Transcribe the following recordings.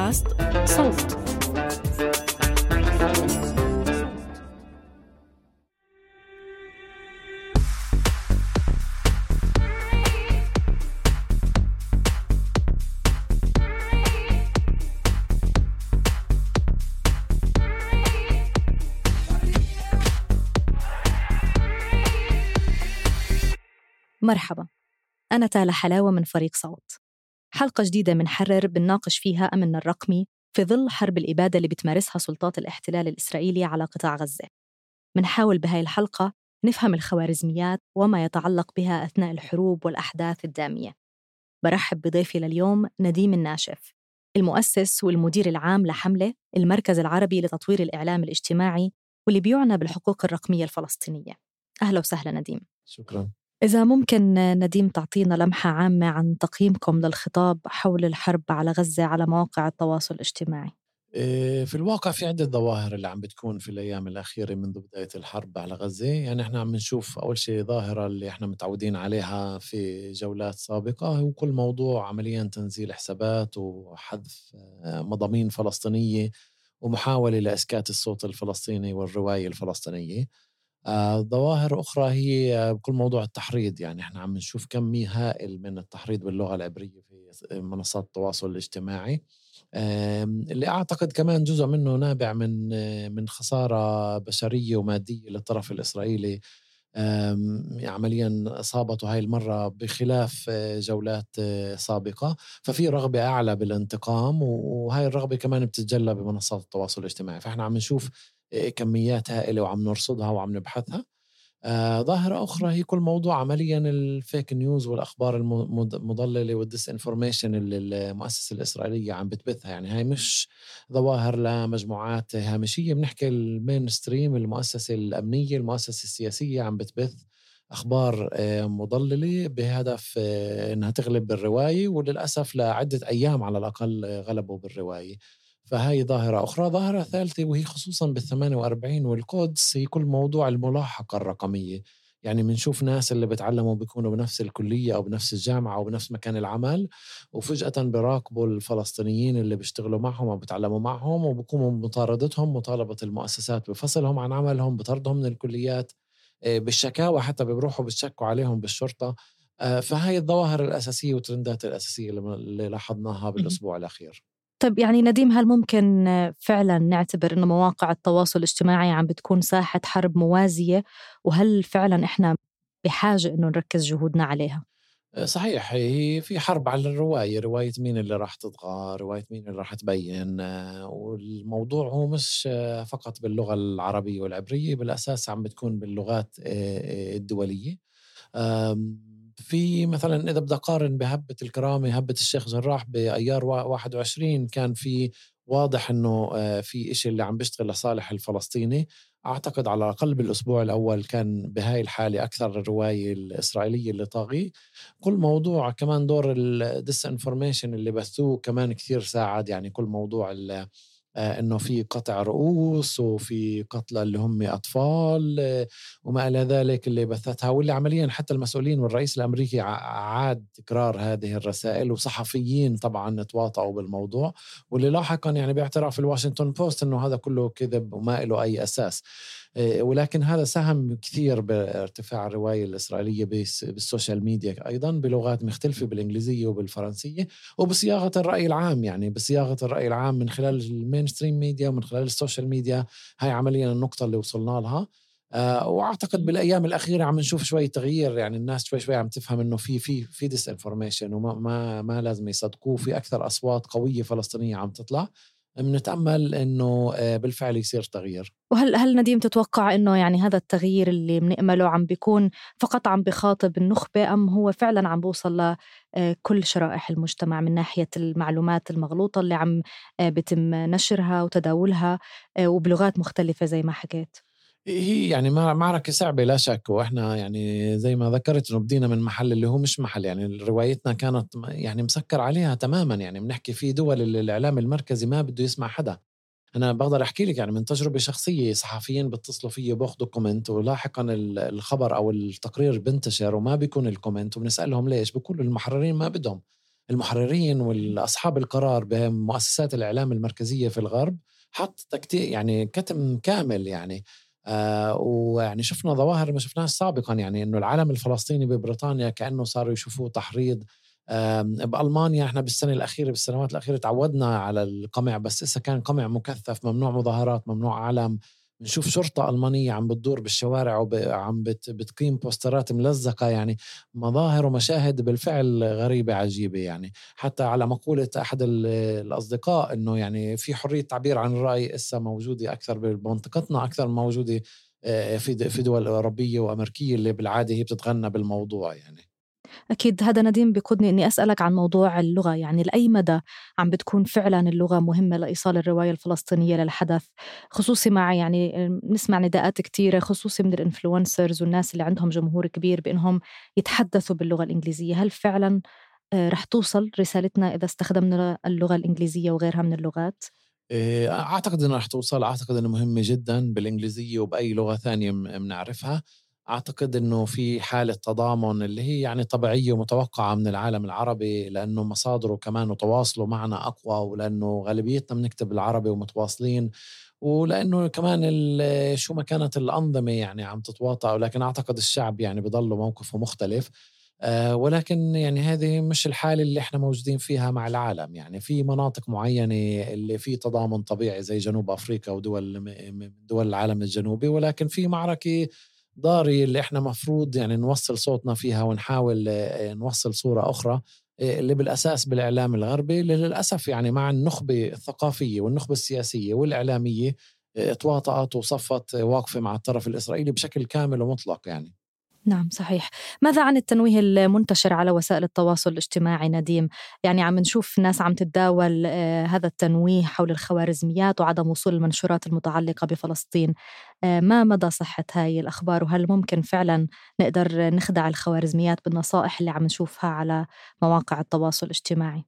بودكاست صوت. مرحبا، أنا تالا حلاوة من فريق صوت. حلقة جديدة من حرر بنناقش فيها أمننا الرقمي في ظل حرب الإبادة اللي بتمارسها سلطات الاحتلال الإسرائيلي على قطاع غزة. منحاول بهاي الحلقة نفهم الخوارزميات وما يتعلق بها أثناء الحروب والأحداث الدامية. برحب بضيفي لليوم نديم الناشف، المؤسس والمدير العام لحملة المركز العربي لتطوير الإعلام الاجتماعي واللي بيعنى بالحقوق الرقمية الفلسطينية. أهلا وسهلا نديم. شكرا. إذا ممكن نديم تعطينا لمحة عامة عن تقييمكم للخطاب حول الحرب على غزة على مواقع التواصل الاجتماعي. في الواقع في عدة ظواهر اللي عم بتكون في الأيام الأخيرة منذ بداية الحرب على غزة. يعني احنا عم نشوف أول شيء ظاهرة اللي احنا متعودين عليها في جولات سابقة، هو كل موضوع عمليا تنزيل حسابات وحذف مضامين فلسطينية ومحاولة لإسكات الصوت الفلسطيني والرواية الفلسطينية. ظواهر أخرى هي بكل موضوع التحريض. يعني احنا عم نشوف كمية هائل من التحريض باللغة العبرية في منصات التواصل الاجتماعي، اللي أعتقد كمان جزء منه نابع من خسارة بشرية ومادية للطرف الإسرائيلي، عمليا أصابته هاي المرة بخلاف جولات سابقة. ففي رغبة أعلى بالانتقام، وهاي الرغبة كمان بتتجلى بمنصات التواصل الاجتماعي. فإحنا عم نشوف كميات هائلة وعم نرصدها وعم نبحثها. ظاهرة أخرى هي كل موضوع عمليا الفيك نيوز والأخبار المضللة والديس انفورميشن اللي المؤسسة الإسرائيلية عم بتبثها. يعني هاي مش ظواهر لمجموعات هامشية، بنحكي المين ستريم، المؤسسة الأمنية، المؤسسة السياسية عم بتبث أخبار مضللة بهدف أنها تغلب بالرواية، وللأسف لعدة أيام على الأقل غلبوا بالرواية. فهاي ظاهرة أخرى. ظاهرة ثالثة وهي خصوصا بال48 والقدس، هي كل موضوع الملاحقة الرقمية. يعني بنشوف ناس اللي بتعلموا بيكونوا بنفس الكلية أو بنفس الجامعة أو بنفس مكان العمل، وفجأة بيراقبوا الفلسطينيين اللي بيشتغلوا معهم أو بتعلموا معهم، وبقوموا بمطاردتهم، مطالبة المؤسسات بفصلهم عن عملهم، بطردهم من الكليات، بالشكاوى حتى بيروحوا بيشكوا عليهم بالشرطة. فهاي الظواهر الأساسية والترندات الأساسية اللي لاحظناها بالأسبوع الأخير. طيب يعني نديم، هل ممكن فعلا نعتبر إنه مواقع التواصل الاجتماعي عم بتكون ساحة حرب موازية، وهل فعلا إحنا بحاجة إنه نركز جهودنا عليها؟ صحيح، هي في حرب على الرواية، رواية مين اللي راح تطغى، رواية مين اللي راح تبين. والموضوع هو مش فقط باللغة العربية والعبرية، بالأساس عم بتكون باللغات الدولية. في مثلا إذا بدي أقارن بهبة الكرامة، هبة الشيخ جراح بأيار 21، كان في واضح أنه في إشي اللي عم بيشتغل لصالح الفلسطيني. أعتقد على الأقل بالأسبوع الأول كان بهاي الحالة أكثر الرواية الإسرائيلية اللي طاغي. كل موضوع كمان دور الديس انفورميشن اللي بثوه كمان كثير ساعد. يعني كل موضوع انه في قطع رؤوس وفي قتلى اللي هم اطفال وما الى ذلك اللي بثتها، واللي عمليا حتى المسؤولين والرئيس الامريكي عاد تكرار هذه الرسائل، وصحفيين طبعا تواطؤوا بالموضوع، واللي لاحقا يعني باعتراف الواشنطن بوست انه هذا كله كذب وما له اي اساس. ولكن هذا ساهم كثير بارتفاع الرواية الإسرائيلية بالسوشيال ميديا، أيضا بلغات مختلفة، بالإنجليزية وبالفرنسية، وبصياغة الرأي العام. يعني بصياغة الرأي العام من خلال المين ستريم ميديا ومن خلال السوشيال ميديا. هاي عمليا النقطة اللي وصلنا لها. وأعتقد بالأيام الأخيرة عم نشوف شوي تغيير. يعني الناس شوي عم تفهم إنه في ديس انفورميشن وما ما لازم يصدقوه. في أكثر أصوات قوية فلسطينية عم تطلع، بنتأمل إنه بالفعل يصير تغيير. وهل نديم تتوقع إنه يعني هذا التغيير اللي بنأمله عم بيكون فقط عم بخاطب النخبة، أم هو فعلا عم بوصل لكل شرائح المجتمع من ناحية المعلومات المغلوطة اللي عم بتم نشرها وتداولها وبلغات مختلفة زي ما حكيت؟ هي يعني معركة صعبة لا شك. وإحنا يعني زي ما ذكرت إنه بدينا من محل اللي هو مش محل. يعني روايتنا كانت يعني مسكر عليها تماما. يعني بنحكي في دول اللي الإعلام المركزي ما بده يسمع حدا. أنا بقدر أحكي لك يعني من تجربة شخصية، صحفيين بتصلوا فيه باخدوا كومنت، ولاحقا الخبر أو التقرير بنتشر وما بيكون الكومنت، وبنسألهم ليش، بيقولوا المحررين ما بدهم. المحررين والأصحاب القرار بمؤسسات الإعلام المركزية في الغرب حط تكتيك يعني كتم كامل يعني. ويعني شفنا ظواهر ما شفناها سابقا، يعني إنه العالم الفلسطيني ببريطانيا كأنه صاروا يشوفوه تحريض. بألمانيا احنا بالسنوات الأخيرة تعودنا على القمع، بس إذا كان قمع مكثف ممنوع مظاهرات ممنوع علم. بنشوف شرطة ألمانية عم بتدور بالشوارع وعم بتقيم بوسترات ملزقة، يعني مظاهر ومشاهد بالفعل غريبة عجيبة. يعني حتى على مقولة أحد الأصدقاء إنه يعني في حرية تعبير عن الرأي إسا موجودة أكثر بمنطقتنا أكثر موجودة في دول أوروبية وأمريكية اللي بالعادة هي بتتغنى بالموضوع يعني. أكيد هذا نديم بيقودني إني أسألك عن موضوع اللغة، يعني لأي مدى عم بتكون فعلا اللغة مهمة لإيصال الرواية الفلسطينية للحدث، خصوصي مع يعني نسمع نداءات كتيرة خصوصي من الإنفلونسرز والناس اللي عندهم جمهور كبير بإنهم يتحدثوا باللغة الإنجليزية. هل فعلا رح توصل رسالتنا إذا استخدمنا اللغة الإنجليزية وغيرها من اللغات؟ أعتقد إنها رح توصل، أعتقد إنه مهمة جدا بالإنجليزية وبأي لغة ثانية بنعرفها. أعتقد إنه في حالة تضامن اللي هي يعني طبيعية ومتوقعة من العالم العربي، لأنه مصادره كمان وتواصله معنا أقوى، ولأنه غالبيتنا بنكتب بالعربي ومتواصلين، ولأنه كمان شو ما كانت الأنظمة يعني عم تتواطأ، ولكن أعتقد الشعب يعني بضل موقفه مختلف. ولكن يعني هذه مش الحالة اللي احنا موجودين فيها مع العالم. يعني في مناطق معينة اللي في تضامن طبيعي زي جنوب أفريقيا ودول من دول العالم الجنوبي، ولكن في معركة ضاري اللي احنا مفروض يعني نوصل صوتنا فيها ونحاول نوصل صورة أخرى، اللي بالأساس بالإعلام الغربي اللي للأسف يعني مع النخبة الثقافية والنخبة السياسية والإعلامية تواطأت وصفت واقفة مع الطرف الإسرائيلي بشكل كامل ومطلق يعني. نعم صحيح. ماذا عن التنويه المنتشر على وسائل التواصل الاجتماعي نديم؟ يعني عم نشوف ناس عم تتداول هذا التنويه حول الخوارزميات وعدم وصول المنشورات المتعلقة بفلسطين. ما مدى صحة هاي الأخبار، وهل ممكن فعلا نقدر نخدع الخوارزميات بالنصائح اللي عم نشوفها على مواقع التواصل الاجتماعي؟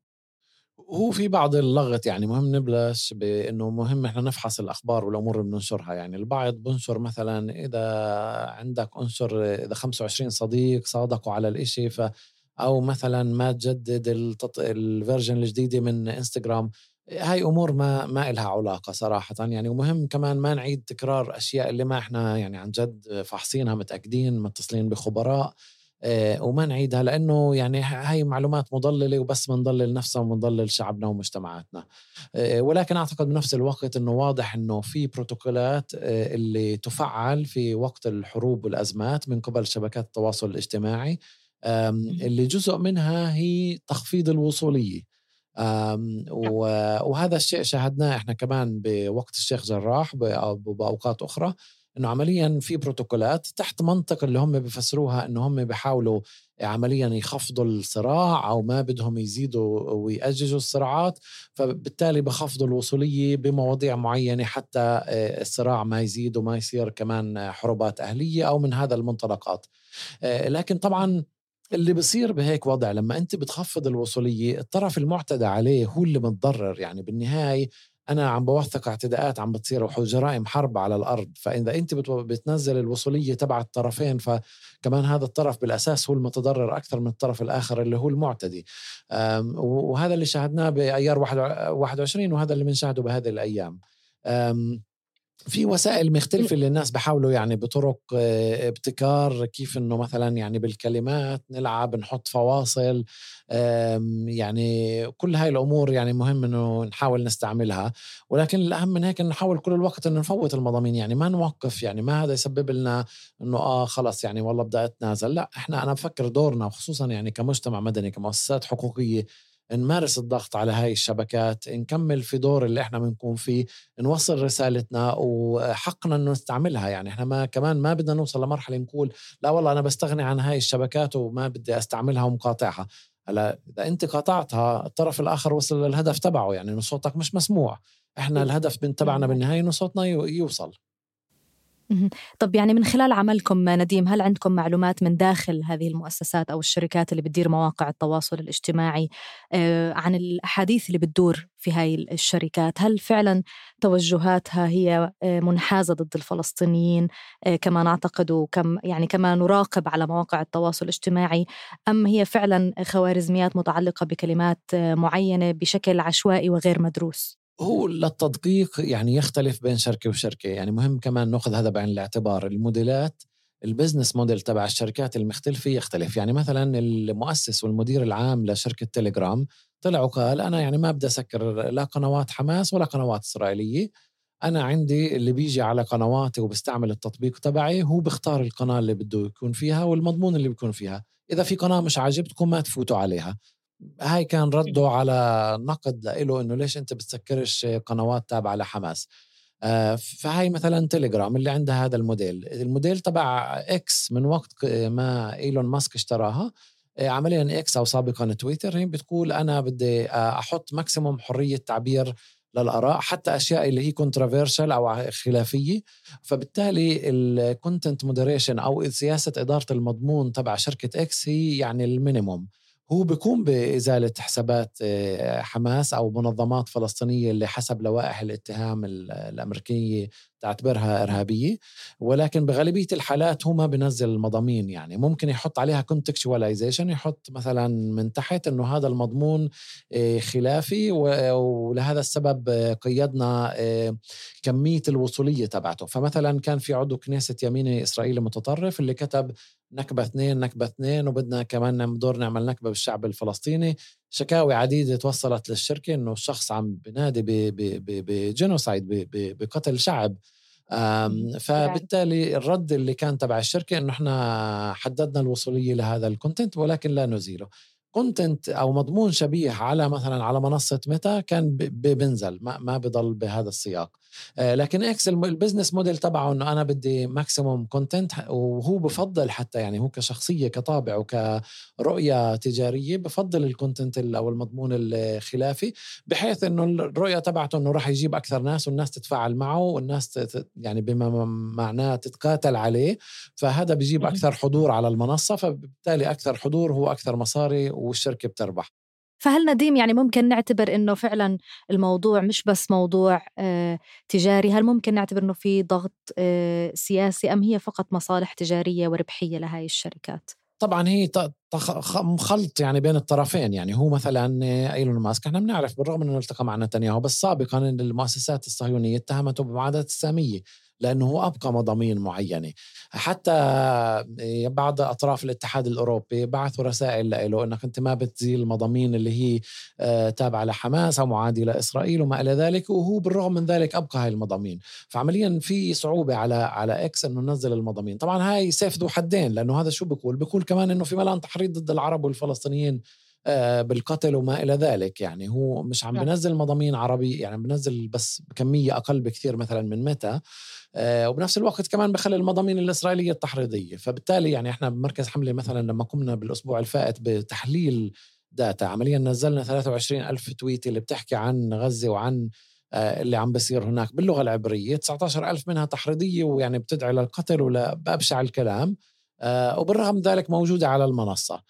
هو في بعض اللغط، يعني مهم نبلش بأنه مهم إحنا نفحص الأخبار والأمور اللي بننشرها. يعني البعض بنشر مثلا إذا عندك أنشر إذا 25 صديق صادقوا على الإشي أو مثلا ما تجدد الفيرجن الجديدة من إنستغرام. هاي أمور ما إلها علاقة صراحة يعني. ومهم كمان ما نعيد تكرار أشياء اللي ما إحنا يعني عن جد فحصينها متأكدين متصلين بخبراء. وما نعيدها، لأنه يعني هاي معلومات مضللة وبس بنضلل نفسنا وبنضلل شعبنا ومجتمعاتنا. ولكن أعتقد بنفس الوقت أنه واضح أنه في بروتوكولات اللي تفعل في وقت الحروب والأزمات من قبل شبكات التواصل الاجتماعي، اللي جزء منها هي تخفيض الوصولية. وهذا الشيء شاهدناه احنا كمان بوقت الشيخ جراح بأوقات أخرى، انه عمليا في بروتوكولات تحت منطق اللي هم بيفسروها انه هم بيحاولوا عمليا يخفضوا الصراع او ما بدهم يزيدوا ويأججوا الصراعات، فبالتالي بخفضوا الوصولية بمواضيع معينة حتى الصراع ما يزيد وما يصير كمان حروبات أهلية او من هذا المنطلقات. لكن طبعا اللي بصير بهيك وضع لما أنت بتخفض الوصولية الطرف المعتدى عليه هو اللي متضرر. يعني بالنهاية أنا عم بوثق اعتداءات عم بتصير وجرائم حرب على الأرض، فإذا أنت بتنزل الوصولية تبع الطرفين فكمان هذا الطرف بالأساس هو المتضرر أكثر من الطرف الآخر اللي هو المعتدي. وهذا اللي شاهدناه بأيار 21 وهذا اللي بنشاهده بهذه الأيام. في وسائل مختلفة اللي الناس بحاولوا يعني بطرق ابتكار كيف انه مثلا يعني بالكلمات نلعب نحط فواصل. يعني كل هاي الامور يعني مهم انه نحاول نستعملها، ولكن الاهم من هيك انه نحاول كل الوقت انه نفوت المضامين، يعني ما نوقف، يعني ما هذا يسبب لنا انه خلص يعني والله بدأ اتنازل. لا، احنا انا بفكر دورنا وخصوصا يعني كمجتمع مدني كمؤسسات حقوقية نمارس الضغط على هاي الشبكات، نكمل في دور اللي احنا بنكون فيه، نوصل رسالتنا وحقنا انه نستعملها. يعني احنا ما كمان ما بدنا نوصل لمرحلة نقول لا والله انا بستغني عن هاي الشبكات وما بدي استعملها ومقاطعها. هلا اذا انت قاطعتها الطرف الاخر وصل للهدف تبعه، يعني انه صوتك مش مسموع. احنا الهدف من تبعنا بالنهاية انه صوتنا يوصل. مهم. طب يعني من خلال عملكم نديم، هل عندكم معلومات من داخل هذه المؤسسات أو الشركات اللي بتدير مواقع التواصل الاجتماعي عن الأحاديث اللي بتدور في هاي الشركات؟ هل فعلا توجهاتها هي منحازة ضد الفلسطينيين كما نعتقد يعني كما نراقب على مواقع التواصل الاجتماعي، أم هي فعلا خوارزميات متعلقة بكلمات معينة بشكل عشوائي وغير مدروس؟ هو للتدقيق يعني يختلف بين شركة وشركة، يعني مهم كمان نأخذ هذا بعين الاعتبار. الموديلات البزنس موديل تبع الشركات المختلفة يختلف. يعني مثلا المؤسس والمدير العام لشركة تيليجرام طلع وقال أنا يعني ما بدي أسكر لا قنوات حماس ولا قنوات إسرائيلية، أنا عندي اللي بيجي على قنواتي وبستعمل التطبيق تبعي هو بيختار القناة اللي بده يكون فيها والمضمون اللي بيكون فيها، إذا في قناة مش عاجبتكم ما تفوتوا عليها. هاي كان رده على نقد له إنه ليش أنت بتسكرش قنوات تابعة لحماس. فهاي مثلا تيليجرام اللي عندها هذا الموديل تبع إكس من وقت ما إيلون ماسك اشتراها. عمليا إكس أو سابقا تويتر هي بتقول أنا بدي أحط ماكسيموم حرية تعبير للآراء، حتى أشياء اللي هي كونترافيرشل أو خلافية. فبالتالي الكونتنت مودريشن أو سياسة إدارة المضمون تبع شركة إكس هي يعني المينيموم. هو بيقوم بإزالة حسابات حماس أو منظمات فلسطينية اللي حسب لوائح الاتهام الأمريكية تعتبرها إرهابية، ولكن بغالبية الحالات هو ما بنزل المضامين. يعني ممكن يحط عليها contextualization، يحط مثلا من تحت إنه هذا المضمون خلافي ولهذا السبب قيدنا كمية الوصولية تبعته. فمثلا كان في عضو كنيسة يميني إسرائيلي متطرف اللي كتب نكبة 2 نكبة 2 وبدنا كمان دور نعمل نكبة بالشعب الفلسطيني. شكاوي عديدة توصلت للشركة إنه الشخص عم بنادي بجينوسايد، بقتل شعب. فبالتالي الرد اللي كان تبع الشركة إنه إحنا حددنا الوصولية لهذا الكونتنت ولكن لا نزيله. كونتنت أو مضمون شبيه على مثلا على منصة ميتا كان بنزل ما بضل بهذا السياق. لكن اكس البزنس موديل تبعه انه انا بدي ماكسيموم كونتنت، وهو بفضل حتى يعني هو كشخصيه كطابع وكرؤيه تجاريه بفضل الكونتنت او المضمون الخلافي، بحيث انه الرؤيه تبعته انه راح يجيب اكثر ناس والناس تتفاعل معه والناس يعني بما معناه تتقاتل عليه. فهذا بيجيب اكثر حضور على المنصه، فبالتالي اكثر حضور هو اكثر مصاري والشركه بتربح. فهل نديم يعني ممكن نعتبر إنه فعلا الموضوع مش بس موضوع تجاري؟ هل ممكن نعتبر إنه في ضغط سياسي، أم هي فقط مصالح تجارية وربحية لهاي الشركات؟ طبعا هي خلط يعني بين الطرفين. يعني هو مثلا ايلون ماسك احنا بنعرف بالرغم انه التقى مع نتنياهو بس سابقا المؤسسات الصهيونيه اتهمته بمعاداه الساميه لانه هو ابقى مضامين معينه. حتى بعض اطراف الاتحاد الاوروبي بعثوا رسائل له انك انت ما بتزيل المضامين اللي هي تابعه لحماس او معاديه لاسرائيل وما الى ذلك، وهو بالرغم من ذلك ابقى هاي المضامين. فعمليا في صعوبه على اكس انه ننزل المضامين. طبعا هاي سيف ذو حدين، لانه هذا شو بيقول كمان انه في ملان تحريض ضد العرب والفلسطينيين بالقتل وما إلى ذلك. يعني هو مش عم بنزل مضامين عربي، يعني بنزل بس بكمية أقل بكثير مثلا من متى، وبنفس الوقت كمان بخلي المضامين الإسرائيلية التحريضية. فبالتالي يعني إحنا بمركز حملة مثلا لما قمنا بالأسبوع الفائت بتحليل داتا، عمليا نزلنا 23 ألف تويت اللي بتحكي عن غزة وعن اللي عم بيصير هناك باللغة العبرية. 19 ألف منها تحريضية ويعني بتدعي للقتل ولا بأبشع الكلام، وبالرغم ذلك موجودة على المنصة.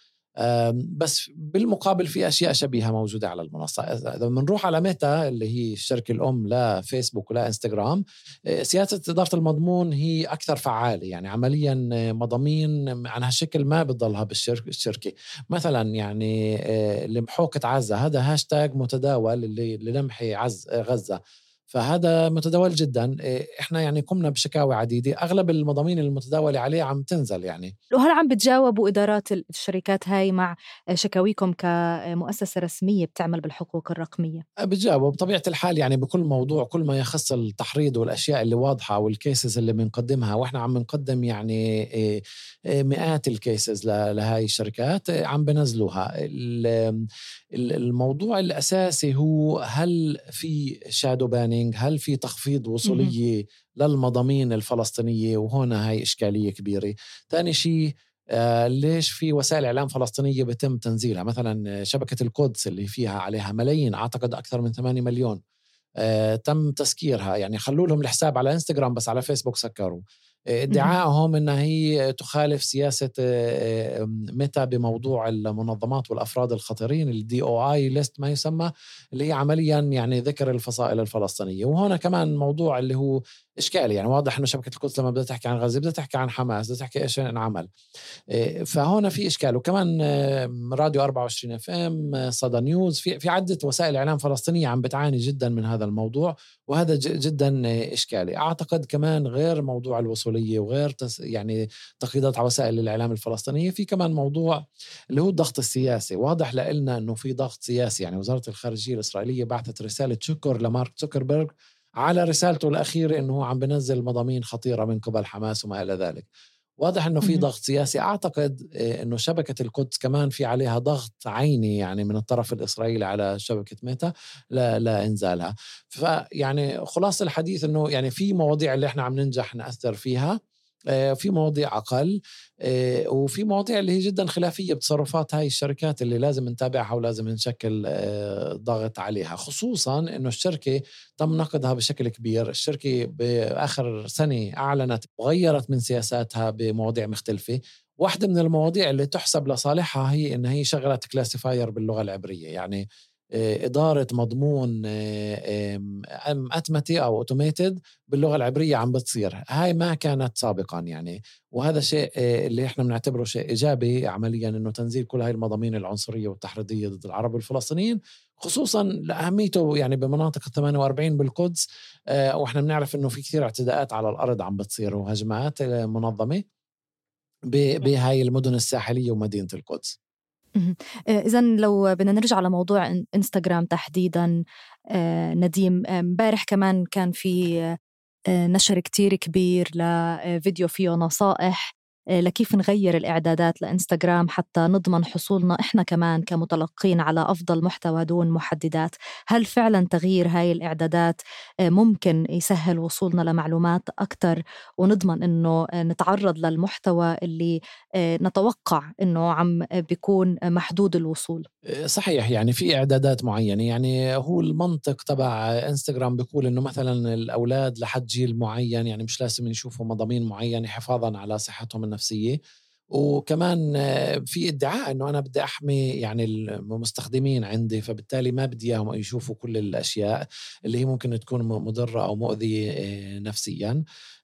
بس بالمقابل في أشياء شبيهة موجودة على المنصة. إذا بنروح على ميتا اللي هي الشركة الأم لا فيسبوك ولا إنستغرام، سياسة إدارة المضمون هي أكثر فعالة. يعني عمليا مضامين عن هالشكل ما بتضلها بالشركة. مثلا يعني لمحوكة عزة هذا هاشتاج متداول اللي لمحي غزة، فهذا متداول جدا. احنا يعني قمنا بشكاوي عديدة، اغلب المضامين المتداولة عليه عم تنزل. يعني وهل عم بتجاوبوا إدارات الشركات هاي مع شكاويكم كمؤسسة رسمية بتعمل بالحقوق الرقمية؟ بتجاوب بطبيعة الحال. يعني بكل موضوع كل ما يخص التحريض والأشياء اللي واضحة والكيسز اللي بنقدمها، وإحنا عم نقدم يعني مئات الكيسز لهاي الشركات عم بنزلوها. الموضوع الأساسي هو هل في شادو بانينج، هل في تخفيض وصولية للمضامين الفلسطينية، وهنا هاي إشكالية كبيرة. ثاني شيء ليش في وسائل إعلام فلسطينية بتم تنزيلها؟ مثلا شبكة القدس اللي فيها عليها ملايين، أعتقد أكثر من 8 مليون، تم تسكيرها. يعني خلوا لهم الحساب على إنستغرام بس على فيسبوك سكروا. اهم. ادعائهم أنها هي تخالف سياسة ميتا بموضوع المنظمات والأفراد الخطرين الDOI list ما يسمى، اللي هي عمليا يعني ذكر الفصائل الفلسطينية. وهنا كمان موضوع اللي هو إشكالي، يعني واضح أنه شبكة القدس لما بدها تحكي عن غزة بدها تحكي عن حماس، بدها تحكي إيش انعمل. فهنا في إشكال. وكمان راديو 24 اف ام، صدى نيوز، في عدة وسائل إعلام فلسطينية عم بتعاني جدا من هذا الموضوع، وهذا جدا إشكالي. أعتقد كمان غير موضوع الوصولية وغير يعني تقييدات على وسائل الإعلام الفلسطينية، في كمان موضوع اللي هو الضغط السياسي. واضح لنا أنه في ضغط سياسي، يعني وزارة الخارجية الإسرائيلية بعثت رسالة شكر لمارك زوكربيرغ على رسالته الأخيرة أنه عم بنزل مضامين خطيرة من قبل حماس وما إلى ذلك. واضح أنه في اهم. ضغط سياسي. أعتقد أنه شبكة القدس كمان في عليها ضغط عيني يعني من الطرف الإسرائيلي على شبكة ميتا لإنزالها. فيعني خلاص الحديث أنه يعني في مواضيع اللي إحنا عم ننجح نأثر فيها، في مواضيع أقل، وفي مواضيع اللي هي جدا خلافية بتصرفات هاي الشركات اللي لازم نتابعها ولازم نشكل ضغط عليها. خصوصا أنه الشركة تم نقدها بشكل كبير. الشركة بآخر سنة أعلنت وغيرت من سياساتها بمواضيع مختلفة. واحدة من المواضيع اللي تحسب لصالحها هي إن هي شغلت كلاسيفاير باللغة العبرية، يعني إدارة مضمون أتمتي أو أوتوميتد باللغة العبرية عم بتصير. هاي ما كانت سابقا يعني. وهذا شيء اللي احنا بنعتبره شيء إيجابي عمليا، إنه تنزيل كل هاي المضامين العنصرية والتحريضية ضد العرب والفلسطينيين، خصوصا لأهميته يعني بمناطق 48 بالقدس. وإحنا بنعرف إنه في كثير اعتداءات على الأرض عم بتصير وهجمات منظمة بهاي المدن الساحلية ومدينة القدس. اهم. إذًا لو بدنا نرجع لموضوع إنستجرام تحديدًا، نديم، امبارح كمان كان في نشر كتير كبير لفيديو فيه نصائح لكيف نغير الإعدادات لإنستغرام حتى نضمن حصولنا إحنا كمان كمتلقين على أفضل محتوى دون محددات. هل فعلا تغيير هاي الإعدادات ممكن يسهل وصولنا لمعلومات أكتر ونضمن إنه نتعرض للمحتوى اللي نتوقع إنه عم بيكون محدود الوصول؟ صحيح، يعني في إعدادات معينة. يعني هو المنطق تبع إنستغرام بيقول إنه مثلا الأولاد لحد جيل معين يعني مش لازم يشوفوا مضامين معينة حفاظا على صحتهم النفسية. وكمان في ادعاء إنه أنا بدي أحمي يعني المستخدمين عندي، فبالتالي ما بدي إياهم يشوفوا كل الأشياء اللي هي ممكن تكون مضرة أو مؤذية نفسيا.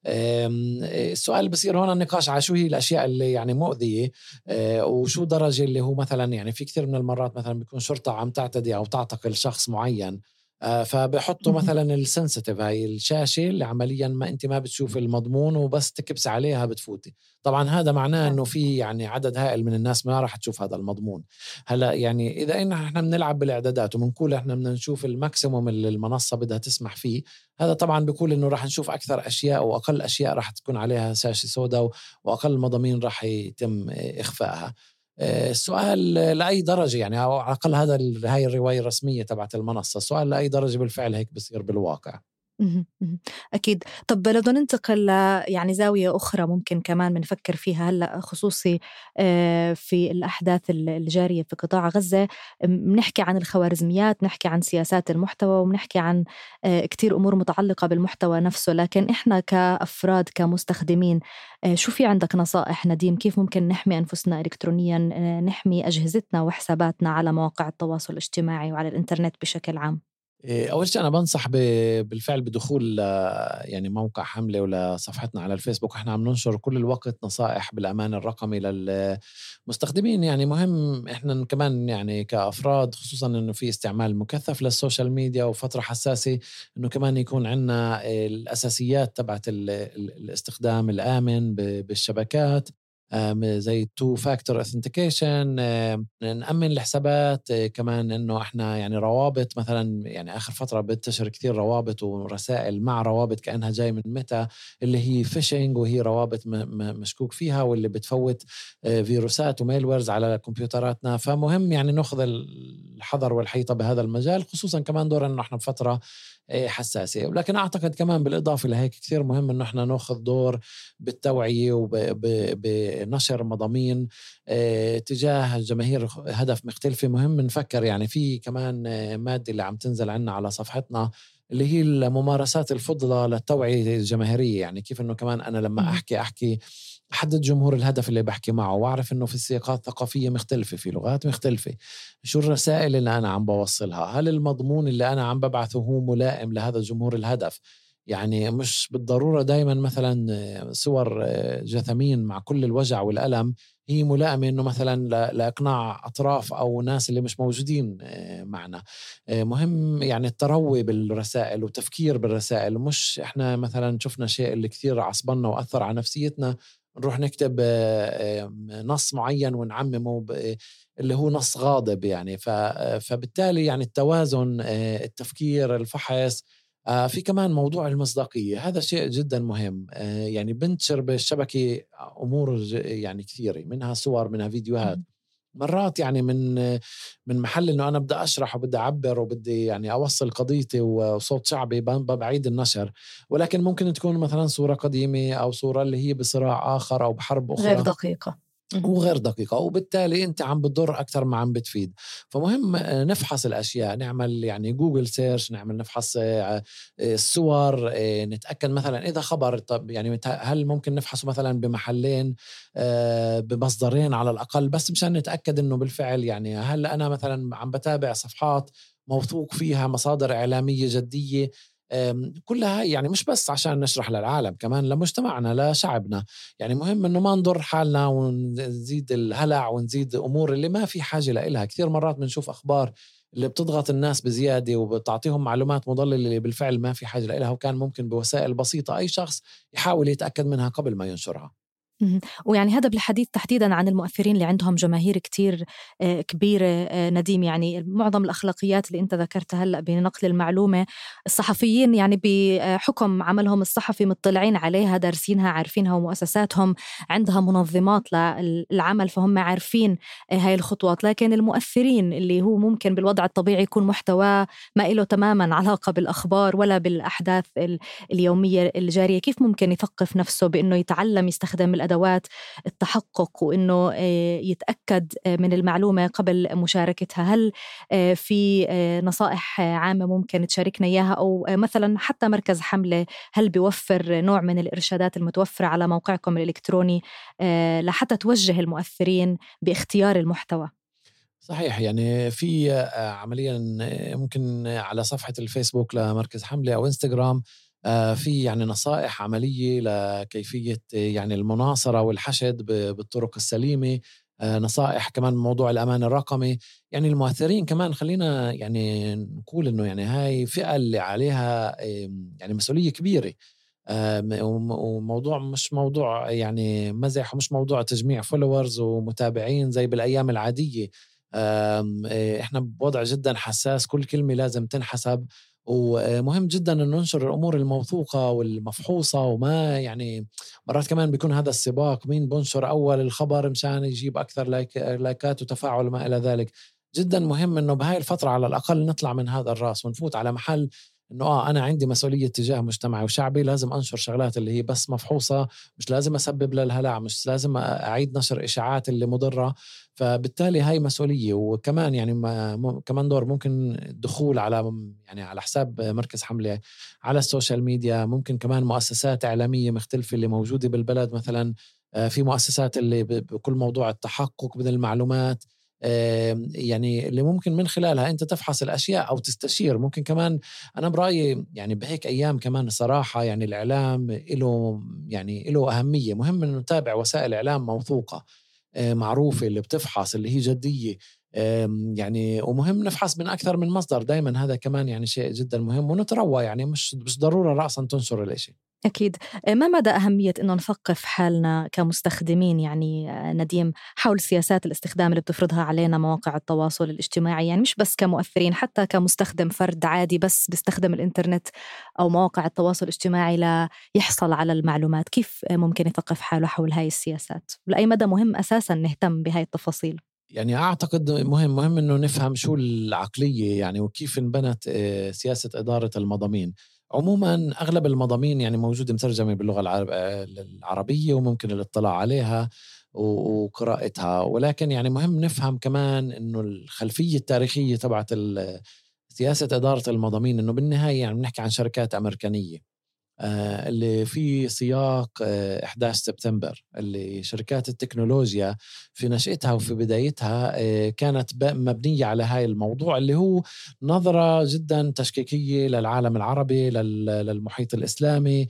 السؤال بصير هون النقاش على شو هي الأشياء اللي يعني مؤذية، وشو درجة اللي هو مثلا يعني في كثير من المرات مثلا بيكون شرطة عم تعتدي أو تعتقل شخص معين، فبحطوا مهم. مثلا السنسيتيف، هاي الشاشة اللي عمليا ما أنت ما بتشوف المضمون وبس تكبس عليها بتفوتي. طبعا هذا معناه أنه في يعني عدد هائل من الناس ما راح تشوف هذا المضمون. هلا يعني إذا إحنا بنلعب بالإعدادات وبنقول إحنا بدنا نشوف الماكسيموم اللي المنصة بدها تسمح فيه، هذا طبعا بيقول إنه راح نشوف أكثر أشياء وأقل أشياء راح تكون عليها شاشة سوداء، وأقل مضامين راح يتم إخفائها. السؤال لأي درجة يعني، أو على الأقل هذا هاي الرواية الرسمية تبعت المنصة. السؤال لأي درجة بالفعل هيك بصير بالواقع. اهم، اهم، أكيد. طب لو بدنا ننتقل يعني زاوية أخرى ممكن كمان بنفكر فيها هلأ، خصوصي في الأحداث الجارية في قطاع غزة. بنحكي عن الخوارزميات، نحكي عن سياسات المحتوى، وبنحكي عن كتير أمور متعلقة بالمحتوى نفسه، لكن إحنا كأفراد كمستخدمين، شو في عندك نصائح نديم كيف ممكن نحمي أنفسنا إلكترونيًا، نحمي أجهزتنا وحساباتنا على مواقع التواصل الاجتماعي وعلى الإنترنت بشكل عام؟ أول شيء أنا بنصح بالفعل بدخول يعني موقع حملة ولا صفحتنا على الفيسبوك. إحنا عم ننشر كل الوقت نصائح بالأمان الرقمي للمستخدمين. يعني مهم إحنا كمان يعني كأفراد، خصوصا إنه في استعمال مكثف للسوشيال ميديا وفترة حساسة، إنه كمان يكون عندنا الأساسيات تبعت الاستخدام الآمن بالشبكات، زي two factor authentication، نأمن الحسابات. كمان إنه إحنا يعني روابط مثلا، يعني آخر فترة بنتشر كثير روابط ورسائل مع روابط كأنها جاي من ميتا، اللي هي فيشينج، وهي روابط مشكوك فيها واللي بتفوت فيروسات وميلويرز على كمبيوتراتنا. فمهم يعني نأخذ الحذر والحيطة بهذا المجال، خصوصا كمان دور إنه إحنا بفترة حساسة. ولكن أعتقد كمان بالإضافة لهيك كثير مهم إنه إحنا نأخذ دور بالتوعية وبنشر مضامين تجاه جماهير هدف مختلفة. مهم نفكر يعني في كمان مادة اللي عم تنزل عنا على صفحتنا اللي هي الممارسات الفضلة للتوعية الجماهيرية. يعني كيف إنه كمان أنا لما أحكي أحدد جمهور الهدف اللي بحكي معه، وأعرف إنه في سياقات ثقافية مختلفة، في لغات مختلفة، شو الرسائل اللي أنا عم بوصلها، هل المضمون اللي أنا عم ببعثه هو ملائم لهذا الجمهور الهدف. يعني مش بالضرورة دايما مثلا صور جثمين مع كل الوجع والألم هي ملائمة إنه مثلا لإقناع أطراف أو ناس اللي مش موجودين معنا. مهم يعني التروي بالرسائل وتفكير بالرسائل، مش إحنا مثلا شفنا شيء اللي كثير عصبنا وأثر على نفسيتنا نروح نكتب نص معين ونعممه اللي هو نص غاضب. يعني فبالتالي يعني التوازن، التفكير، الفحص. في كمان موضوع المصداقية، هذا شيء جدا مهم. يعني بنتشر بالشبكة أمور يعني كثيرة، منها صور، منها فيديوهات. مرات يعني من محل إنه أنا بدي أشرح وبدي أعبر وبدي يعني أوصل قضيتي وصوت شعبي بعيد النشر، ولكن ممكن تكون مثلا صورة قديمة أو صورة اللي هي بصراع آخر أو بحرب غير أخرى دقيقة. وغير دقيقة، وبالتالي أنت عم بتضر أكثر ما عم بتفيد. فمهم نفحص الأشياء، نعمل يعني جوجل سيرش، نعمل نفحص الصور، نتأكد مثلا إذا خبر، طب يعني هل ممكن نفحصه مثلا بمحلين، بمصدرين على الأقل، بس مشان نتأكد إنه بالفعل يعني هل أنا مثلا عم بتابع صفحات موثوق فيها، مصادر إعلامية جدية. كلها يعني مش بس عشان نشرح للعالم، كمان لمجتمعنا لشعبنا. يعني مهم إنه ما نضر حالنا ونزيد الهلع ونزيد أمور اللي ما في حاجة لإلها. كثير مرات بنشوف أخبار اللي بتضغط الناس بزيادة وبتعطيهم معلومات مضللة اللي بالفعل ما في حاجة لإلها، وكان ممكن بوسائل بسيطة أي شخص يحاول يتأكد منها قبل ما ينشرها. ويعني هذا بالحديث تحديداً عن المؤثرين اللي عندهم جماهير كتير كبيرة. نديم، يعني معظم الأخلاقيات اللي أنت ذكرتها هلأ بنقل المعلومة، الصحفيين يعني بحكم عملهم الصحفي مطلعين عليها، دارسينها، عارفينها، ومؤسساتهم عندها منظمات للعمل، فهم عارفين هاي الخطوات. لكن المؤثرين اللي هو ممكن بالوضع الطبيعي يكون محتوى ما إله تماماً علاقة بالأخبار ولا بالأحداث اليومية الجارية، كيف ممكن يثقف نفسه بأنه يتعلم يستخدم الأدوات التحقق، وأنه يتأكد من المعلومة قبل مشاركتها؟ هل في نصائح عامة ممكن تشاركنا إياها؟ أو مثلا حتى مركز حملة هل بيوفر نوع من الإرشادات المتوفرة على موقعكم الإلكتروني لحتى توجه المؤثرين باختيار المحتوى؟ صحيح، يعني في عمليا ممكن على صفحة الفيسبوك لمركز حملة أو إنستغرام في يعني نصائح عملية لكيفية يعني المناصرة والحشد بالطرق السليمة. نصائح كمان موضوع الأمان الرقمي. يعني المؤثرين كمان خلينا يعني نقول إنه يعني هاي فئة اللي عليها يعني مسؤولية كبيرة. وموضوع مش موضوع يعني مزح، ومش موضوع تجميع فولورز ومتابعين زي بالأيام العادية. إحنا بوضع جدا حساس، كل كلمة لازم تنحسب، ومهم جدا أن ننشر الأمور الموثوقة والمفحوصة. وما يعني مرات كمان بيكون هذا السباق، مين بنشر أول الخبر مشان يجيب أكثر لايكات وتفاعل وما إلى ذلك. جدا مهم أنه بهاي الفترة على الأقل نطلع من هذا الراس ونفوت على محل إنه أنا عندي مسؤولية تجاه مجتمعي وشعبي، لازم أنشر شغلات اللي هي بس مفحوصة، مش لازم أسبب للهلع، مش لازم أعيد نشر إشاعات اللي مضرة. فبالتالي هاي مسؤولية. وكمان يعني كمان دور ممكن الدخول على يعني على حساب مركز حملة على السوشيال ميديا. ممكن كمان مؤسسات إعلامية مختلفة اللي موجودة بالبلد، مثلا في مؤسسات اللي بكل موضوع التحقق من المعلومات، يعني اللي ممكن من خلالها أنت تفحص الأشياء أو تستشير. ممكن كمان أنا برأيي يعني بهيك أيام كمان صراحة يعني الإعلام له يعني له أهمية. مهم إنه نتابع وسائل إعلام موثوقة معروفة اللي بتفحص اللي هي جدية. يعني ومهم نفحص من أكثر من مصدر دايما، هذا كمان يعني شيء جدا مهم. ونتروى، يعني مش ضرورة رأسا تنشر الاشي. أكيد. ما مدى أهمية أنه نثقف حالنا كمستخدمين، يعني نديم، حول سياسات الاستخدام اللي بتفرضها علينا مواقع التواصل الاجتماعي؟ يعني مش بس كمؤثرين، حتى كمستخدم فرد عادي بس بيستخدم الإنترنت أو مواقع التواصل الاجتماعي ليحصل على المعلومات. كيف ممكن يثقف حاله حول هاي السياسات؟ لأي مدى مهم أساساً نهتم بهاي التفاصيل؟ يعني أعتقد مهم إنه نفهم شو العقلية يعني وكيف انبنت سياسة إدارة المضامين. عموما أغلب المضامين يعني موجودة مترجمة باللغة العربية وممكن الاطلاع عليها وقراءتها، ولكن يعني مهم نفهم كمان إنه الخلفية التاريخية تبعت سياسة إدارة المضامين إنه بالنهاية يعني بنحكي عن شركات أمريكانية اللي في سياق أحداث سبتمبر، اللي شركات التكنولوجيا في نشأتها وفي بدايتها كانت مبنية على هاي الموضوع اللي هو نظرة جدا تشكيكية للعالم العربي، للمحيط الإسلامي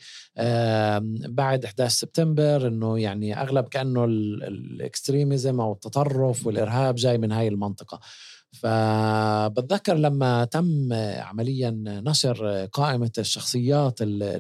بعد أحداث سبتمبر، إنه يعني أغلب كأنه الإكستريميزم أو التطرف والإرهاب جاي من هاي المنطقة. فبتذكر لما تم عمليا نشر قائمة الشخصيات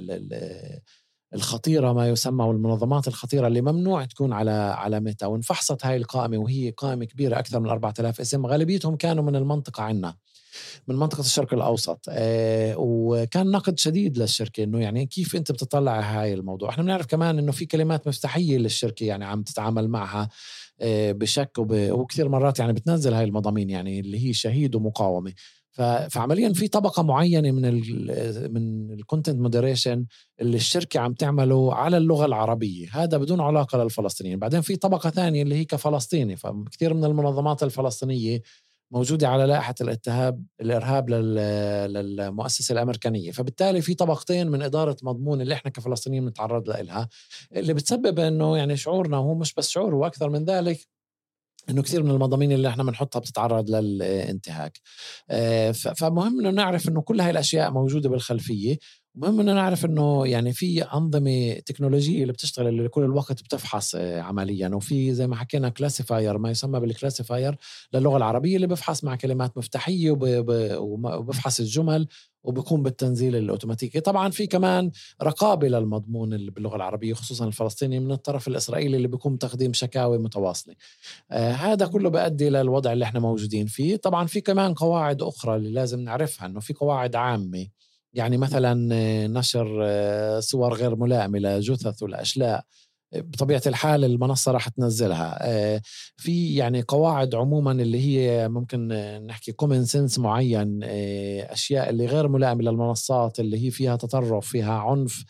الخطيرة ما يسمى، والمنظمات الخطيرة اللي ممنوع تكون على ميتا، وانفحصت هاي القائمة وهي قائمة كبيرة أكثر من 4000 اسم، غالبيتهم كانوا من المنطقة عنا، من منطقة الشرق الأوسط. وكان نقد شديد للشركة إنه يعني كيف أنت بتطلع على هاي الموضوع. إحنا بنعرف كمان إنه في كلمات مفتاحية للشركة يعني عم تتعامل معها بشك وكثير مرات يعني بتنزل هاي المضامين يعني اللي هي شهيد ومقاومة. فعمليا في طبقة معينة من الكونتنت مودريشن اللي الشركة عم تعمله على اللغة العربية، هذا بدون علاقة للفلسطينيين. بعدين في طبقة ثانية اللي هي كفلسطيني، فكثير من المنظمات الفلسطينية موجودة على لائحة الإرهاب للمؤسسة الأمريكانية. فبالتالي في طبقتين من إدارة مضمون اللي إحنا كفلسطينيين نتعرض لها، اللي بتسبب إنه يعني شعورنا، وهو مش بس شعور، هو أكثر من ذلك، إنه كثير من المضامين اللي إحنا بنحطها بتتعرض للانتهاك. فمهم إنه نعرف إنه كل هاي الأشياء موجودة بالخلفية. مهم إنه نعرف إنه يعني في أنظمة تكنولوجية اللي بتشتغل اللي كل الوقت بتفحص عمليا، وفي زي ما حكينا كلاسيفاير، ما يسمى بالكلاسيفاير للغة العربية، اللي بفحص مع كلمات مفتاحية وبفحص الجمل وبيقوم بالتنزيل الأوتوماتيكي. طبعا في كمان رقابة للمضمون اللي باللغة العربية خصوصا الفلسطيني من الطرف الإسرائيلي اللي بيقوم تقديم شكاوي متواصلة. هذا كله بيؤدي للوضع اللي احنا موجودين فيه. طبعا في كمان قواعد أخرى اللي لازم نعرفها، إنه في قواعد عامة، يعني مثلا نشر صور غير ملائمة لجثث والأشلاء، بطبيعة الحال المنصة راح تنزلها. في يعني قواعد عموما اللي هي ممكن نحكي common sense معين، أشياء اللي غير ملائمة للمنصات اللي هي فيها تطرف، فيها عنف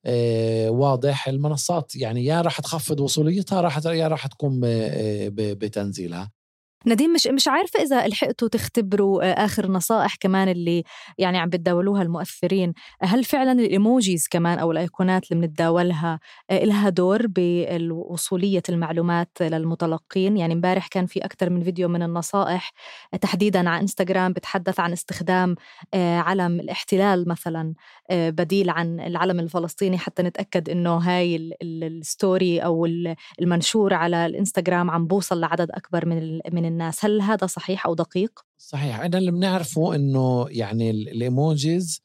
واضح، المنصات يعني يا راح تخفض وصوليتها يا راح تقوم بتنزيلها. نديم، مش عارفة إذا لحقتوا تختبروا آخر نصائح كمان اللي يعني عم بتداولوها المؤثرين. هل فعلا الإيموجيز كمان أو الأيقونات اللي بنتداولها إلها دور بوصولية المعلومات للمتلقين؟ يعني امبارح كان في أكثر من فيديو من النصائح تحديدا على إنستغرام بتحدث عن استخدام علم الاحتلال مثلا بديل عن العلم الفلسطيني، حتى نتأكد إنه هاي الستوري أو المنشور على الإنستغرام عم بوصل لعدد أكبر من الناس. هل هذا صحيح أو دقيق؟ صحيح. أنا اللي بنعرفه إنه يعني الإيموجيز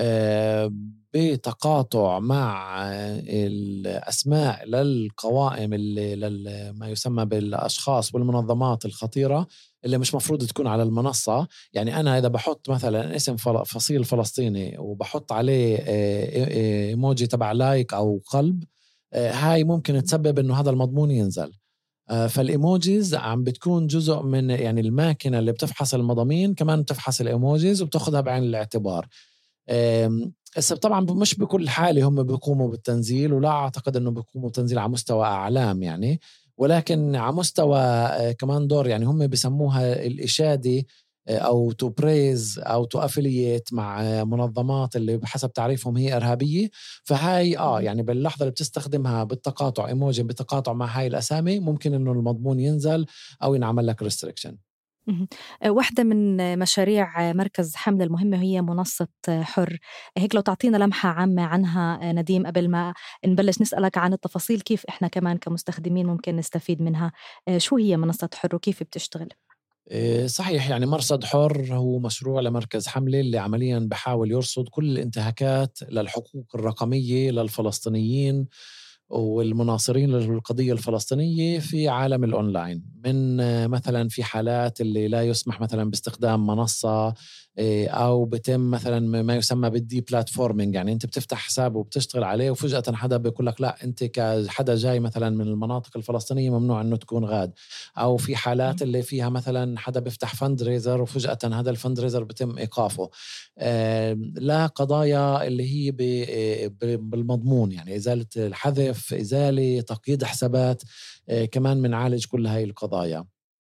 بتقاطع مع الأسماء للقوائم اللي ما يسمى بالأشخاص والمنظمات الخطيرة اللي مش مفروض تكون على المنصة. يعني أنا إذا بحط مثلا اسم فصيل فلسطيني وبحط عليه إيموجي تبع لايك أو قلب، هاي ممكن تسبب إنه هذا المضمون ينزل. فالإيموجيز عم بتكون جزء من يعني الماكينة اللي بتفحص المضامين كمان بتفحص الإيموجيز وبتاخدها بعين الاعتبار. هسه طبعا مش بكل حالة هم بيقوموا بالتنزيل، ولا أعتقد أنه بيقوموا بالتنزيل على مستوى أعلام يعني، ولكن على مستوى كمان دور يعني هم بيسموها الإشادة أو تو بريز أو تو أفيلييت مع منظمات اللي بحسب تعريفهم هي إرهابية. فهاي يعني باللحظة اللي بتستخدمها بالتقاطع إيموجي بتقاطع مع هاي الأسامي ممكن إنه المضمون ينزل أو ينعمل لك ريستريكشن. واحدة من مشاريع مركز حمل المهمة هي منصة حر. هيك لو تعطينا لمحة عامة عنها نديم قبل ما نبلش نسألك عن التفاصيل، كيف إحنا كمان كمستخدمين ممكن نستفيد منها. شو هي منصة حر وكيف بتشتغل؟ صحيح. يعني مرصد حر هو مشروع لمركز حملة اللي عمليا بحاول يرصد كل الانتهاكات للحقوق الرقمية للفلسطينيين والمناصرين للقضية الفلسطينية في عالم الأونلاين، من مثلا في حالات اللي لا يسمح مثلا باستخدام منصة، أو بتم مثلا ما يسمى بالدي بلاتفورمينج، يعني أنت بتفتح حساب وبتشتغل عليه وفجأة حدا بيقول لك لا أنت كحدا جاي مثلا من المناطق الفلسطينية ممنوع أنه تكون غاد. أو في حالات اللي فيها مثلا حدا بيفتح فندريزر وفجأة هذا الفندريزر بتم إيقافه. لا قضايا اللي هي بالمضمون، يعني إزالة الحذف، إزالة تقييد حسابات، كمان بنعالج كل هاي القضايا.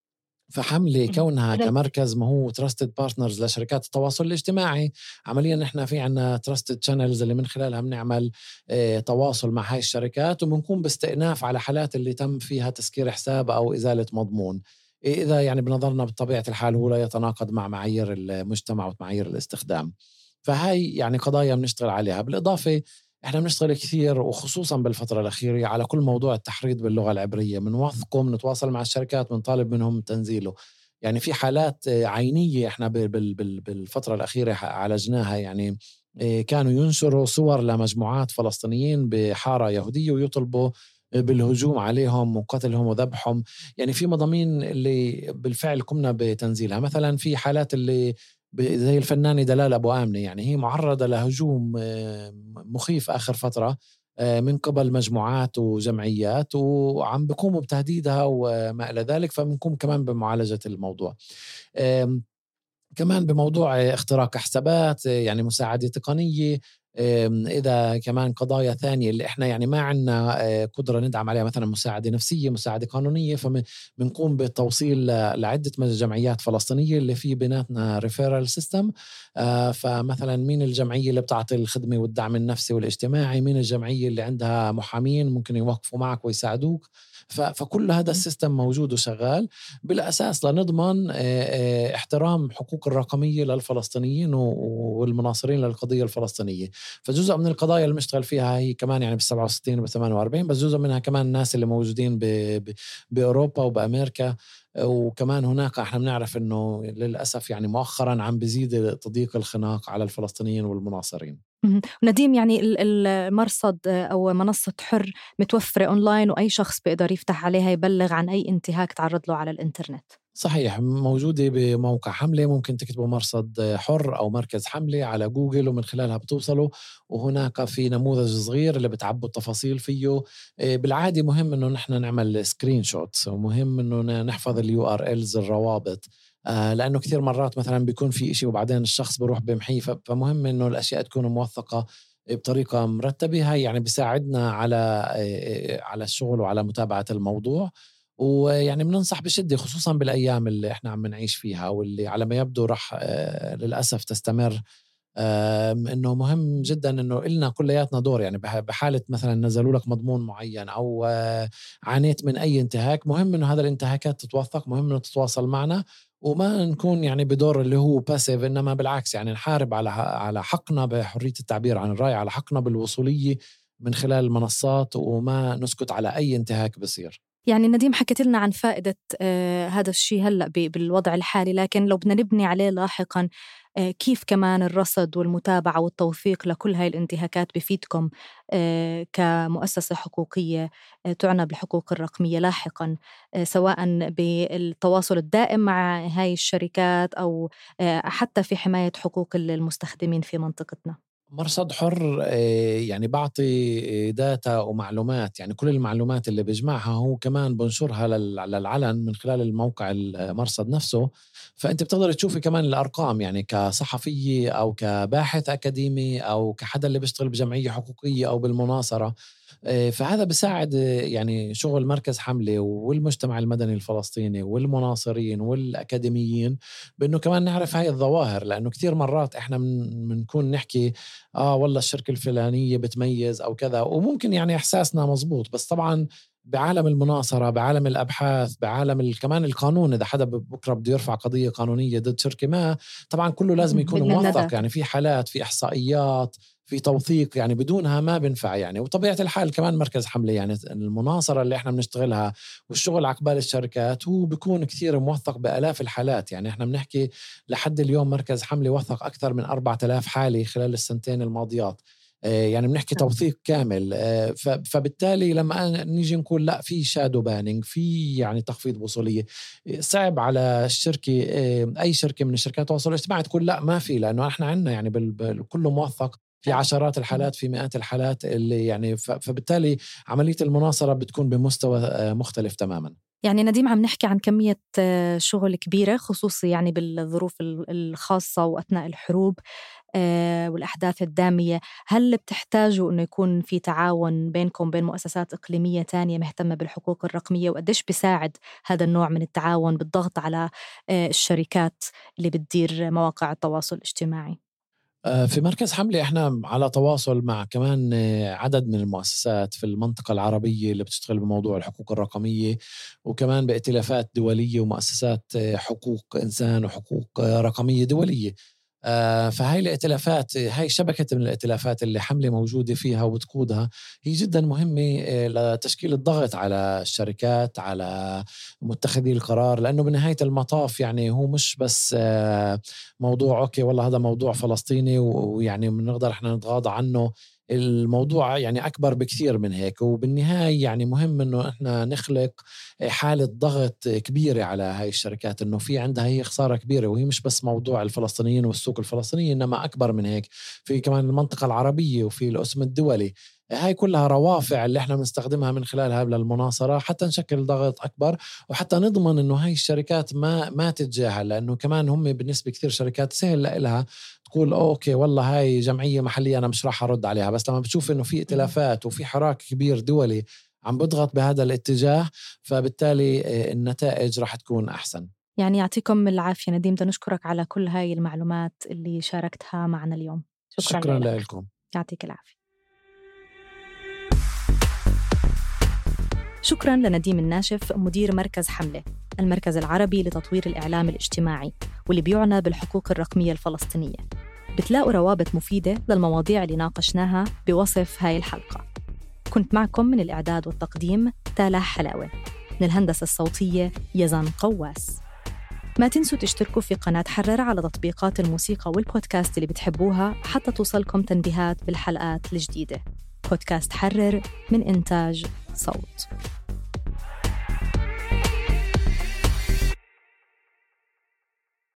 فحملة كونها أنا كمركز ما هو trusted partners لشركات التواصل الاجتماعي. عمليا نحن في عنا trusted channels اللي من خلالها بنعمل تواصل مع هاي الشركات، وبنكون باستئناف على حالات اللي تم فيها تسكير حساب أو إزالة مضمون، إذا يعني بنظرنا بطبيعة الحال هو لا يتناقض مع معايير المجتمع ومعايير الاستخدام. فهاي يعني قضايا بنشتغل عليها. بالإضافة احنا بنشتغل كثير وخصوصا بالفترة الأخيرة على كل موضوع التحريض باللغة العبرية، بنوثقه، بنتواصل مع الشركات، بنطالب منهم تنزيله. يعني في حالات عينية احنا بالفترة الأخيرة عالجناها. يعني كانوا ينشروا صور لمجموعات فلسطينيين بحارة يهودية ويطلبوا بالهجوم عليهم وقتلهم وذبحهم. يعني في مضامين اللي بالفعل قمنا بتنزيلها. مثلا في حالات اللي زي الفنانة دلال أبو آمنة، يعني هي معرضة لهجوم مخيف آخر فترة من قبل مجموعات وجمعيات، وعم بيقوموا بتهديدها وما إلى ذلك. فبنقوم كمان بمعالجة الموضوع. آم، كمان بموضوع اختراق حسابات، يعني مساعدة تقنية. إذا كمان قضايا ثانية اللي إحنا يعني ما عنا قدرة ندعم عليها، مثلا مساعدة نفسية، مساعدة قانونية، فبنقوم بالتوصيل لعدة جمعيات فلسطينية اللي في بيناتنا ريفيرال سيستم. فمثلا مين الجمعية اللي بتعطي الخدمة والدعم النفسي والاجتماعي، مين الجمعية اللي عندها محامين ممكن يوقفوا معك ويساعدوك. فكل هذا السيستم موجود وشغال بالأساس لنضمن احترام حقوق الرقمية للفلسطينيين والمناصرين للقضية الفلسطينية. فجزء من القضايا اللي بنشتغل فيها هي كمان يعني بال67 وب48، بس جزء منها كمان الناس اللي موجودين بأوروبا وبأمريكا. وكمان هناك احنا بنعرف انه للأسف يعني مؤخرا عم بيزيد تضييق الخناق على الفلسطينيين والمناصرين. نديم، يعني المرصد أو منصة حر متوفرة أونلاين، وأي شخص بيقدر يفتح عليها يبلغ عن أي انتهاك تعرض له على الإنترنت. صحيح، موجودة بموقع حملة، ممكن تكتبوا مرصد حر أو مركز حملة على جوجل ومن خلالها بتوصلوا. وهناك في نموذج صغير اللي بتعبوا التفاصيل فيه. بالعادة مهم إنه نحن نعمل سكرين شوتس، ومهم إنه نحفظ اليو ار إلز، الروابط، لأنه كثير مرات مثلا بيكون في إشي وبعدين الشخص بروح بمحيه. فمهم إنه الأشياء تكون موثقة بطريقة مرتبة. هاي يعني بيساعدنا على الشغل وعلى متابعة الموضوع. ويعني بننصح بشدة خصوصا بالأيام اللي إحنا عم نعيش فيها واللي على ما يبدو رح للأسف تستمر. إنه مهم جدا إنه إلنا كلياتنا دور. يعني بحالة مثلا نزلوا لك مضمون معين أو عانيت من أي انتهاك، مهم إنه هذا الانتهاكات تتوثق، مهم إنه تتواصل معنا وما نكون يعني بدور اللي هو باسيف، إنما بالعكس يعني نحارب على حقنا بحرية التعبير عن الرأي، على حقنا بالوصولية من خلال المنصات، وما نسكت على أي انتهاك بصير. يعني نديم، حكيت لنا عن فائدة هذا الشيء هلأ بالوضع الحالي، لكن لو بدنا نبني عليه لاحقاً، كيف كمان الرصد والمتابعة والتوثيق لكل هاي الانتهاكات بفيدكم كمؤسسة حقوقية تعنى بالحقوق الرقمية لاحقاً، سواء بالتواصل الدائم مع هاي الشركات أو حتى في حماية حقوق المستخدمين في منطقتنا؟ مرصد حر يعني بعطي داتا ومعلومات، يعني كل المعلومات اللي بيجمعها هو كمان بنشرها للعلن من خلال الموقع المرصد نفسه. فأنت بتقدر تشوفي كمان الأرقام، يعني كصحفية أو كباحث أكاديمي أو كحدا اللي بيشتغل بجمعية حقوقية أو بالمناصرة. فهذا بيساعد يعني شغل مركز حملة والمجتمع المدني الفلسطيني والمناصرين والأكاديميين بأنه كمان نعرف هاي الظواهر. لأنه كثير مرات إحنا بنكون نحكي والله الشركة الفلانية بتميز أو كذا، وممكن يعني إحساسنا مزبوط، بس طبعا بعالم المناصرة، بعالم الأبحاث، بعالم كمان القانون، إذا حدا بكرة بده يرفع قضية قانونية ضد شركة ما، طبعا كله لازم يكون بدنا لنا موثق. داتا. يعني في حالات، في إحصائيات، في توثيق، يعني بدونها ما بنفع. يعني وطبيعة الحال كمان مركز حملة، يعني المناصرة اللي احنا بنشتغلها والشغل عقبال الشركات هو بيكون كثير موثق بآلاف الحالات. يعني احنا بنحكي لحد اليوم مركز حملة وثق أكثر من 4000 حالة خلال السنتين الماضيات. يعني بنحكي توثيق كامل. فبالتالي لما نيجي نقول لا في شادو بانينج، في يعني تخفيض وصولية، صعب على الشركة، أي شركة من الشركات التواصل الاجتماعي تقول لا ما في، لأنه احنا عندنا يعني كله موثق في عشرات الحالات، في مئات الحالات اللي يعني فبالتالي عملية المناصرة بتكون بمستوى مختلف تماما. يعني نديم عم نحكي عن كمية شغل كبيرة، خصوصي يعني بالظروف الخاصة وأثناء الحروب والأحداث الدامية. هل بتحتاجوا أنه يكون في تعاون بينكم وبين مؤسسات إقليمية تانية مهتمة بالحقوق الرقمية؟ وقديش بيساعد هذا النوع من التعاون بالضغط على الشركات اللي بتدير مواقع التواصل الاجتماعي؟ في مركز حملة إحنا على تواصل مع كمان عدد من المؤسسات في المنطقة العربية اللي بتشتغل بموضوع الحقوق الرقمية، وكمان بائتلافات دولية ومؤسسات حقوق إنسان وحقوق رقمية دولية. فهاي الائتلافات، هاي شبكة من الائتلافات اللي حملة موجودة فيها وبتقودها، هي جدا مهمة لتشكيل الضغط على الشركات، على متخذي القرار. لأنه بنهاية المطاف يعني هو مش بس موضوع أوكي والله هذا موضوع فلسطيني ويعني بنقدر احنا نتغاضى عنه. الموضوع يعني أكبر بكثير من هيك، وبالنهاية يعني مهم إنه إحنا نخلق حالة ضغط كبيرة على هاي الشركات، إنه في عندها هي خسارة كبيرة، وهي مش بس موضوع الفلسطينيين والسوق الفلسطيني، إنما أكبر من هيك، في كمان المنطقة العربية وفي الأسم الدولي. هاي كلها روافع اللي احنا بنستخدمها من خلالها للمناصرة حتى نشكل ضغط أكبر، وحتى نضمن إنه هاي الشركات ما تتجاهل. لأنه كمان هم بالنسبة كثير شركات سهل لها تقول أوكي والله هاي جمعية محلية أنا مش راح أرد عليها، بس لما بتشوف إنه في ائتلافات وفي حراك كبير دولي عم بضغط بهذا الاتجاه، فبالتالي النتائج راح تكون أحسن. يعني يعطيكم العافية نديم، بدنا نشكرك على كل هاي المعلومات اللي شاركتها معنا اليوم. شكرا لك. لكم. يعطيك العافية. شكراً لنديم الناشف، مدير مركز حملة، المركز العربي لتطوير الإعلام الاجتماعي واللي بيعنى بالحقوق الرقمية الفلسطينية. بتلاقوا روابط مفيدة للمواضيع اللي ناقشناها بوصف هاي الحلقة. كنت معكم من الإعداد والتقديم تالا حلاوة، من الهندسة الصوتية يزن قواس. ما تنسوا تشتركوا في قناة حرر على تطبيقات الموسيقى والبودكاست اللي بتحبوها حتى توصلكم تنبيهات بالحلقات الجديدة. بودكاست حرر من إنتاج صوت.